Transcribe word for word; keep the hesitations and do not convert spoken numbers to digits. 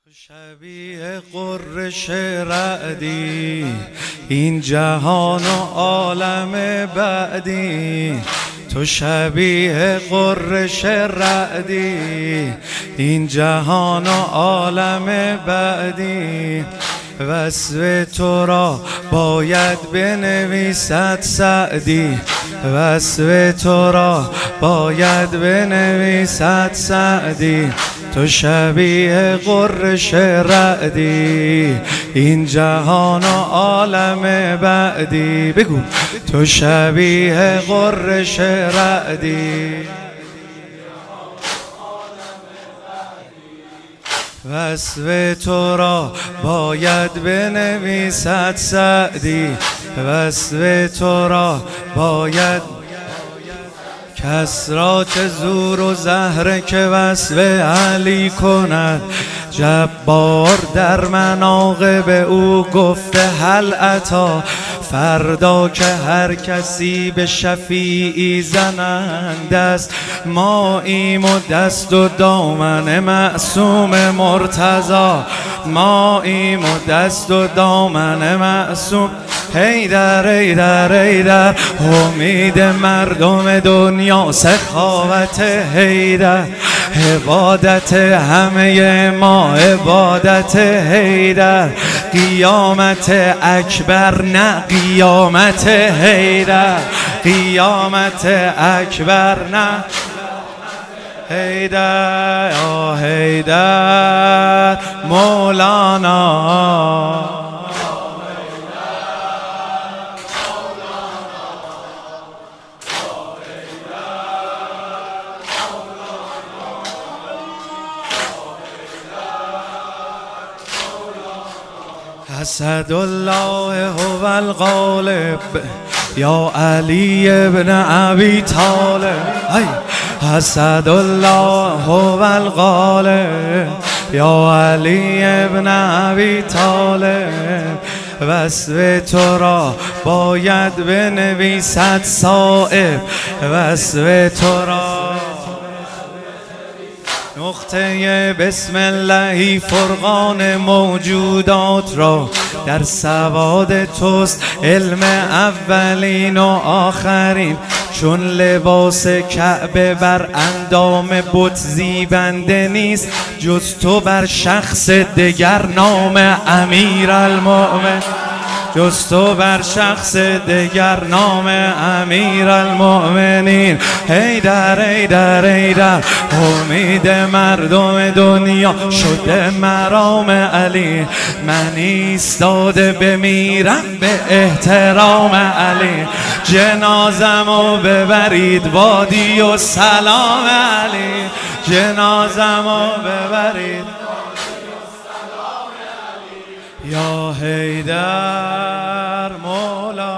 شبیه قرش رعدی این جهان و عالم بعدی، تو شبیه قرش رعدی این جهان و عالم بعدی. وصف تو را باید بنویسد سعدی، وصف تو را باید بنویسد سعدی. تو شبیه قرش رعدی این جهان و عالم بعدی. بگو تو شبیه قرش رعدی. وصف تو را باید بنویسد سعدی، وصف تو را باید. کس را چه زور و زهره که وصف علی کند، جبار در مناقب او گفته هل اتی. فردا که هر کسی به شفیعی زنند است، ماییم و دست و دامن معصوم مرتضی، ماییم و دست و دامن معصوم. حیدر حیدر حیدر امید مردم دنیا، سخاوت حیدر عبادت همه ما، عبادت حیدر قیامت اکبر نه قیامت حیدر، قیامت اکبر نه حیدر. یا حیدر مولانا، اسد الله هو الغالب یا علی ابن ابی طالب. اسد الله هو الغالب یا علی ابن ابی طالب. وصف تو را باید بنویسد صائب، وصف تو را. نقطه بسم الله فرقان موجودات را در سواد توست علم اولین و آخرین. چون لباس کعبه بر اندام بت زیبنده نیست، جز تو بر شخص دگر نام امیرالمؤمنین، جز تو بر شخص دگر نام امیرالمؤمنین. حیدر حیدر حیدر امید مردم دنیا، شده مرام علی من ایستاده بمیرم به احترام علی. جنازمو ببرید وادی و سلام علی، جنازمو ببرید یا حیدر مولا.